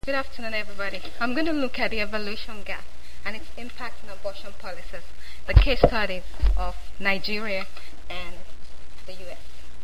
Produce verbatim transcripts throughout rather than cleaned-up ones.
Good afternoon, everybody. I'm going to look at the evolution gap and its impact on abortion policies, the case studies of Nigeria and the U S.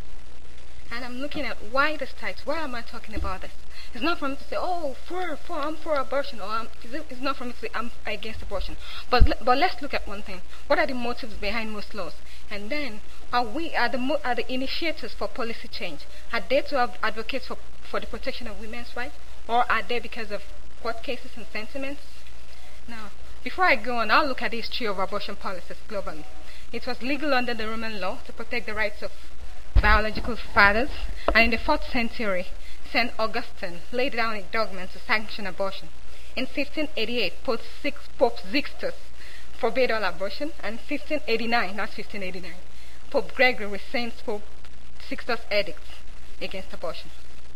And I'm looking at why this types. Why am I talking about this? It's not for me to say, oh, for, for, I'm for abortion, or I'm, it's not for me to say I'm against abortion. But but let's look at one thing. What are the motives behind most laws? And then, are we are the are the initiators for policy change? Are they to have advocates for for the protection of women's rights, or are they because of court cases and sentiments? Now, before I go on, I'll look at the history of abortion policies globally. It was legal under the Roman law to protect the rights of biological fathers, and in the fourth century, Saint Augustine laid down a dogma to sanction abortion. In fifteen eighty-eight, Pope, Six, Pope Sixtus forbade all abortion, and fifteen eighty-nine, not fifteen eighty-nine, Pope Gregory rescinded Pope Sixtus' edicts against abortion.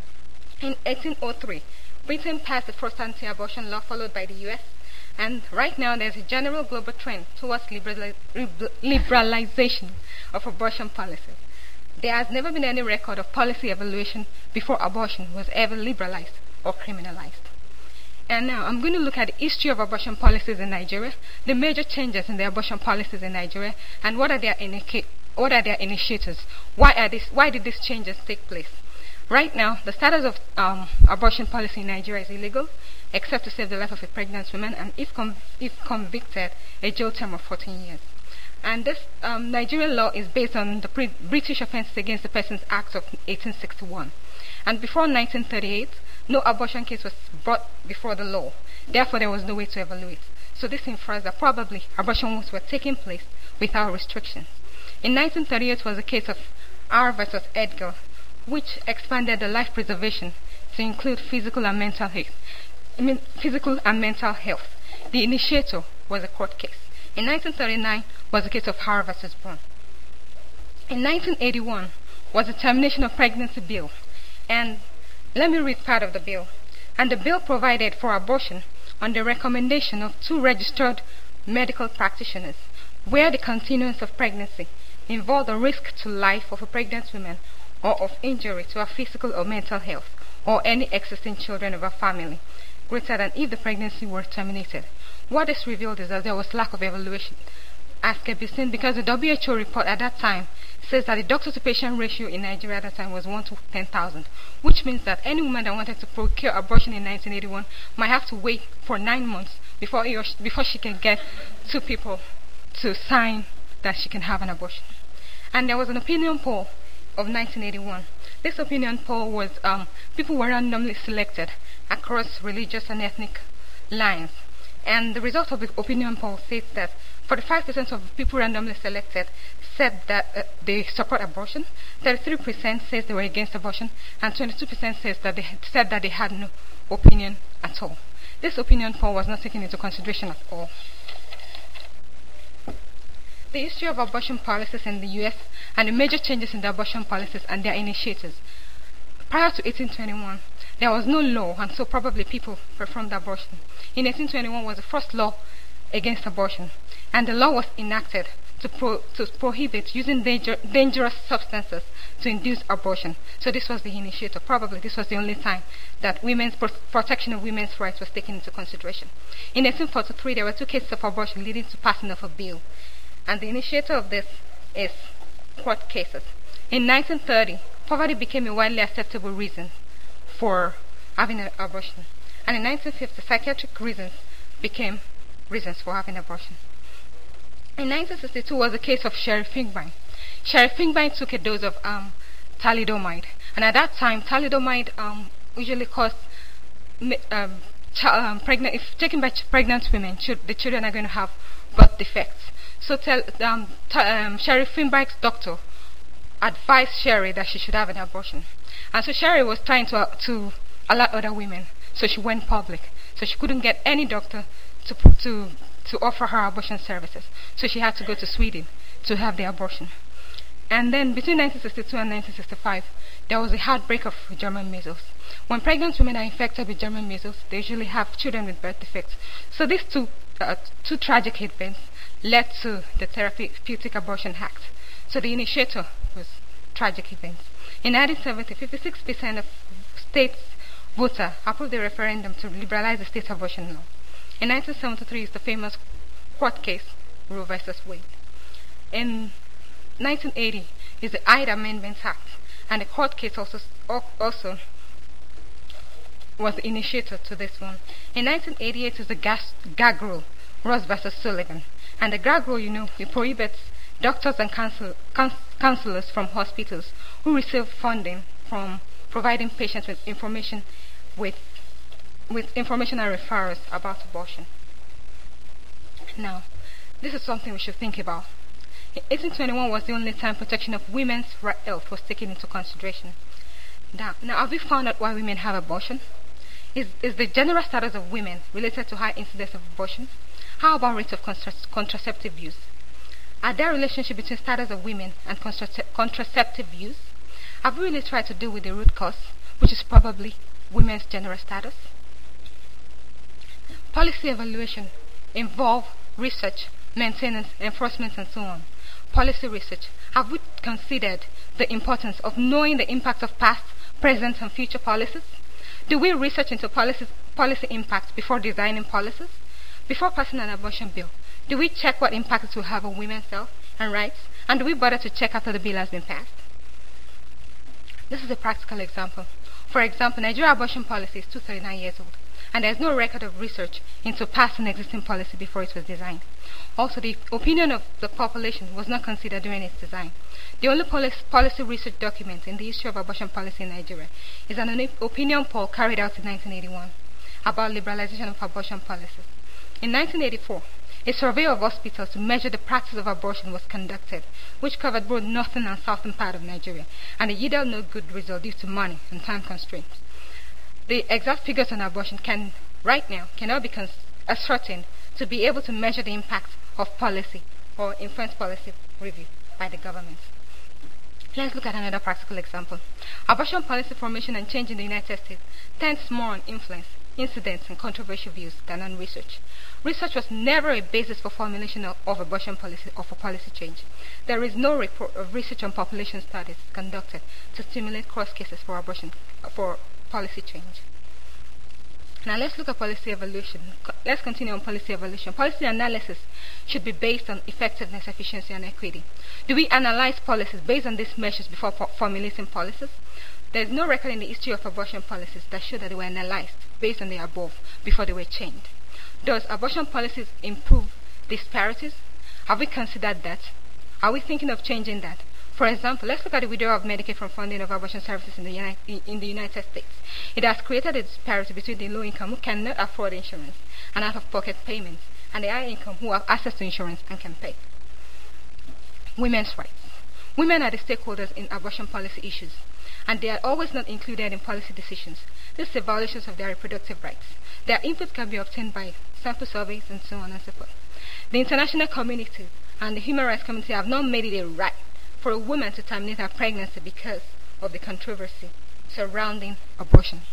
In eighteen oh three, Britain passed the first anti-abortion law, followed by the U S, and right now there's a general global trend towards liberali- liberalization of abortion policies. There has never been any record of policy evaluation before abortion was ever liberalized or criminalized. And now I'm going to look at the history of abortion policies in Nigeria, the major changes in the abortion policies in Nigeria, and what are their indica- what are their initiators? Why are this? Why did these changes take place? Right now, the status of um, abortion policy in Nigeria is illegal, except to save the life of a pregnant woman, and if com- if convicted, a jail term of fourteen years. And this um, Nigerian law is based on the pre- British Offences Against the Persons Act of eighteen sixty-one. And before nineteen thirty-eight, no abortion case was brought before the law. Therefore, there was no way to evaluate. So this infers that probably abortions were taking place without restrictions. In nineteen thirty-eight was a case of R versus Edgar, which expanded the life preservation to include physical and mental health. I mean, physical and mental health. The initiator was a court case. In nineteen thirty-nine was the case of Har versus Brown. In nineteen eighty-one was the termination of pregnancy bill. And let me read part of the bill. And the bill provided for abortion on the recommendation of two registered medical practitioners, where the continuance of pregnancy involved a risk to life of a pregnant woman or of injury to her physical or mental health, or any existing children of her family, greater than if the pregnancy were terminated. What this revealed is that there was lack of evaluation, as can be seen because the W H O report at that time says that the doctor-to-patient ratio in Nigeria at that time was one to ten thousand, which means that any woman that wanted to procure abortion in nineteen eighty-one might have to wait for nine months before, he or she, before she can get two people to sign that she can have an abortion. And there was an opinion poll of nineteen eighty-one. This opinion poll was um, people were randomly selected across religious and ethnic lines, and the result of the opinion poll says that forty-five percent of people randomly selected said that uh, they support abortion, thirty-three percent says they were against abortion, and twenty-two percent says that they had said that they had no opinion at all. This opinion poll was not taken into consideration at all. The history of abortion policies in the U S and the major changes in the abortion policies and their initiators. Prior to eighteen twenty-one, there was no law, and so probably people performed abortion. In eighteen twenty-one was the first law against abortion, and the law was enacted to, pro- to prohibit using danger- dangerous substances to induce abortion. So this was the initiator. Probably this was the only time that women's pro- protection of women's rights was taken into consideration. In eighteen forty-three, there were two cases of abortion leading to passing of a bill, and the initiator of this is court cases. In nineteen thirty, poverty became a widely acceptable reason for having an abortion. And in nineteen fifty, psychiatric reasons became reasons for having abortion. In nineteen sixty-two was the case of Sherry Fingbine. Sherry Fingbine took a dose of um, thalidomide. And at that time, thalidomide um, usually caused um, ch- um, pregnant, if taken by ch- pregnant women, ch- the children are going to have birth defects. So tell, um, t- um, Sherry Finbine's doctor advised Sherry that she should have an abortion. And so Sherry was trying to uh, to alert other women, so she went public. So she couldn't get any doctor to to to offer her abortion services. So she had to go to Sweden to have the abortion. And then between nineteen sixty-two and nineteen sixty-five, there was a outbreak of German measles. When pregnant women are infected with German measles, they usually have children with birth defects. So these two uh, two tragic events led to the Therapeutic Abortion Act. So the initiator was tragic events. In nineteen seventy, fifty-six percent of states voter approved a referendum to liberalize the state abortion law. In nineteen seventy-three is the famous court case, Roe versus Wade. In nineteen eighty is the Hyde Amendment Act, and the court case also also was the initiator to this one. In nineteen eighty-eight is the gas, gag rule, Ross versus Sullivan, and the gag rule, you know, it prohibits doctors and counsel, counsel, counselors from hospitals who receive funding from providing patients with information with with information and referrals about abortion. Now, this is something we should think about. eighteen twenty-one was the only time protection of women's health was taken into consideration. Now, now have we found out why women have abortion? Is, is the general status of women related to high incidence of abortion? How about rates of contra contraceptive use? Are there relationship between status of women and contra contraceptive use? Have we really tried to deal with the root cause, which is probably women's general status? Policy evaluation involve research, maintenance, enforcement, and so on. Policy research. Have we considered the importance of knowing the impacts of past, present, and future policies? Do we research into policies, policy impacts before designing policies? Before passing an abortion bill, do we check what impact it will have on women's health and rights? And do we bother to check after the bill has been passed? This is a practical example. For example, Nigeria abortion policy is two hundred thirty-nine years old, and there is no record of research into past and existing policy before it was designed. Also, the opinion of the population was not considered during its design. The only policy research document in the history of abortion policy in Nigeria is an opinion poll carried out in nineteen eighty-one about liberalization of abortion policies. In nineteen eighty-four, a survey of hospitals to measure the practice of abortion was conducted, which covered both northern and southern part of Nigeria, and it yielded no good result due to money and time constraints. The exact figures on abortion can, right now, cannot be ascertained to be able to measure the impact of policy or influence policy review by the government. Let's look at another practical example. Abortion policy formation and change in the United States tends more on influence, incidents, and controversial views than on research. Research was never a basis for formulation of, of abortion policy or for policy change. There is no report of research on population studies conducted to stimulate cross cases for abortion for policy change. Now let's look at policy evaluation. Let's continue on policy evaluation. Policy analysis should be based on effectiveness, efficiency, and equity. Do we analyze policies based on these measures before formulating policies? There is no record in the history of abortion policies that show that they were analyzed based on the above before they were changed. Does abortion policies improve disparities? Have we considered that? Are we thinking of changing that? For example, let's look at the withdrawal of Medicaid from funding of abortion services in the, Uni in the United States. It has created a disparity between the low income who cannot afford insurance and out-of-pocket payments, and the high income who have access to insurance and can pay. Women's rights. Women are the stakeholders in abortion policy issues, and they are always not included in policy decisions. This is a violation of their reproductive rights. Their input can be obtained by sample surveys and so on and so forth. The international community and the human rights community have not made it a right for a woman to terminate her pregnancy because of the controversy surrounding abortion.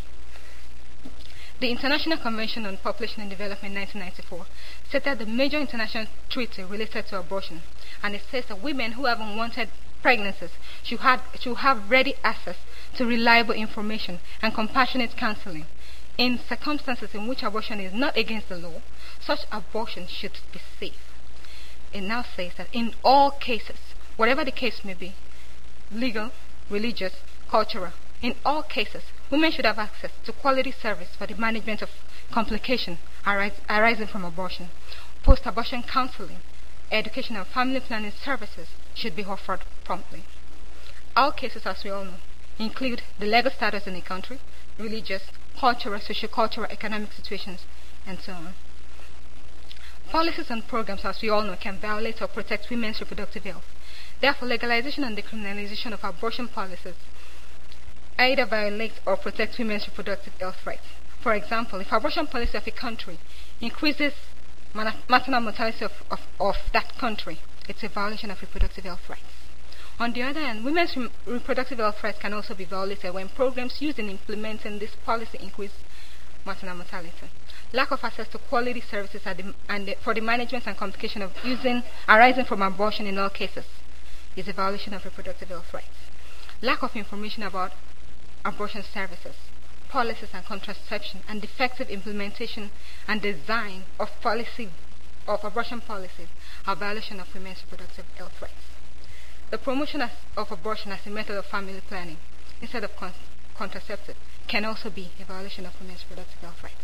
The International Convention on Population and Development in nineteen ninety-four set out the major international treaty related to abortion, and it says that women who have unwanted pregnancies should have, should have ready access to reliable information and compassionate counseling. In circumstances in which abortion is not against the law, such abortion should be safe. It now says that in all cases, whatever the case may be, legal, religious, cultural, in all cases, women should have access to quality service for the management of complications arise, arising from abortion. Post-abortion counseling, education and family planning services should be offered promptly. All cases, as we all know, include the legal status in the country, religious, cultural, socio-cultural, economic situations, and so on. Policies and programs, as we all know, can violate or protect women's reproductive health. Therefore, legalization and decriminalization of abortion policies either violate or protect women's reproductive health rights. For example, if abortion policy of a country increases maternal mortality of, of, of that country, it's a violation of reproductive health rights. On the other hand, women's re reproductive health rights can also be violated when programs used in implementing this policy increase maternal mortality. Lack of access to quality services are the, and the, for the management and complication of using arising from abortion in all cases is a violation of reproductive health rights. Lack of information about abortion services policies and contraception and defective implementation and design of policy of abortion policies are violation of women's reproductive health rights. The promotion as, of abortion as a method of family planning instead of con- contraceptive can also be a violation of women's reproductive health rights.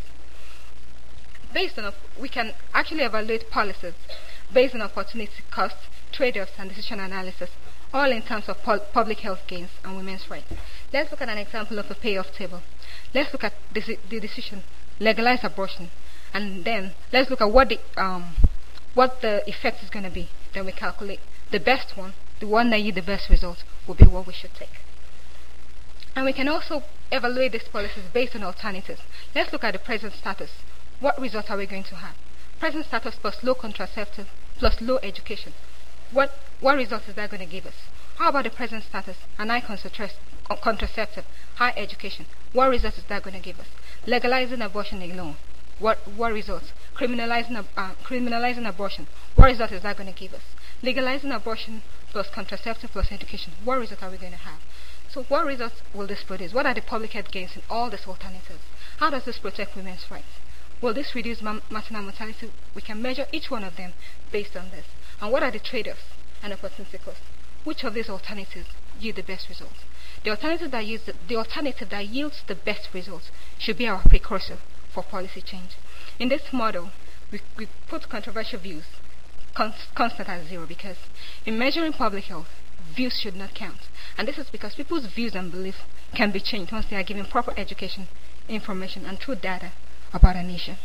Based on, we can actually evaluate policies based on opportunity costs, trade-offs, and decision analysis, all in terms of pol- public health gains and women's rights. Let's look at an example of a payoff table. Let's look at the, the decision, legalize abortion, and then let's look at what the um, what the effect is going to be. Then we calculate the best one, the one that yield the best results, will be what we should take. And we can also evaluate these policies based on alternatives. Let's look at the present status. What results are we going to have? Present status plus low contraceptive plus low education. What what results is that going to give us? How about the present status and high contraceptive, high education? What results is that going to give us? Legalizing abortion alone. What what results? Criminalizing uh, criminalizing abortion. What results is that going to give us? Legalizing abortion plus contraceptive plus education. What results are we going to have? So what results will this produce? What are the public health gains in all these alternatives? How does this protect women's rights? Will this reduce ma- maternal mortality? We can measure each one of them based on this. And what are the trade-offs and opportunity costs? Which of these alternatives yield the best results? The alternative that yields the, the alternative that yields the best results should be our precursor for policy change. In this model, we, we put controversial views const, constant at zero, because in measuring public health, views should not count. And this is because people's views and beliefs can be changed once they are given proper education, information, and true data about an issue.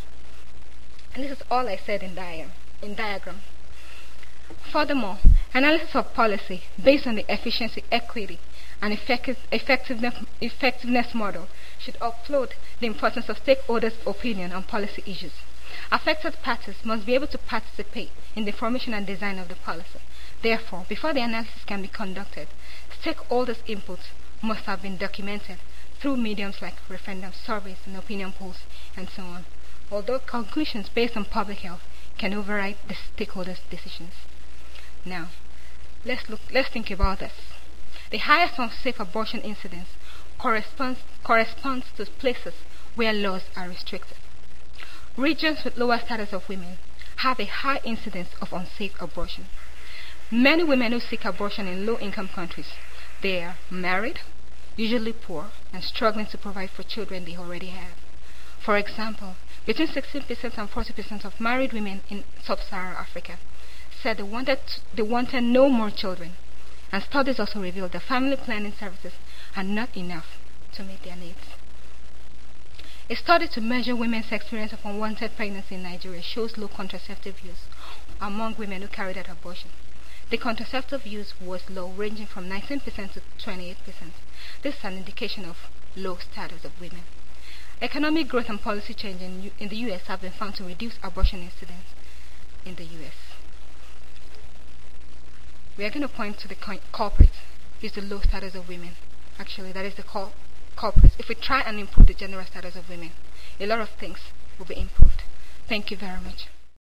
And this is all I said in diagram. In diagram. Furthermore, analysis of policy based on the efficiency, equity, and effective, effectiveness, effectiveness model should upload the importance of stakeholders' opinion on policy issues. Affected parties must be able to participate in the formation and design of the policy. Therefore, before the analysis can be conducted, stakeholders' inputs must have been documented through mediums like referendums, surveys, and opinion polls, and so on. Although conclusions based on public health can override the stakeholders' decisions. Now, let's look. Let's think about this. The highest unsafe abortion incidence corresponds corresponds to places where laws are restricted. Regions with lower status of women have a high incidence of unsafe abortion. Many women who seek abortion in low-income countries, they are married, usually poor, and struggling to provide for children they already have. For example, between sixteen percent and forty percent of married women in sub-Saharan Africa said they wanted, they wanted no more children, and studies also revealed that family planning services are not enough to meet their needs. A study to measure women's experience of unwanted pregnancy in Nigeria shows low contraceptive use among women who carried out abortion. The contraceptive use was low, ranging from nineteen percent to twenty-eight percent. This is an indication of low status of women. Economic growth and policy change in, U- in the U S have been found to reduce abortion incidence in the U S. We are going to point to the co- culprit, is the low status of women. Actually, that is the cul- culprit. If we try and improve the general status of women, a lot of things will be improved. Thank you very much.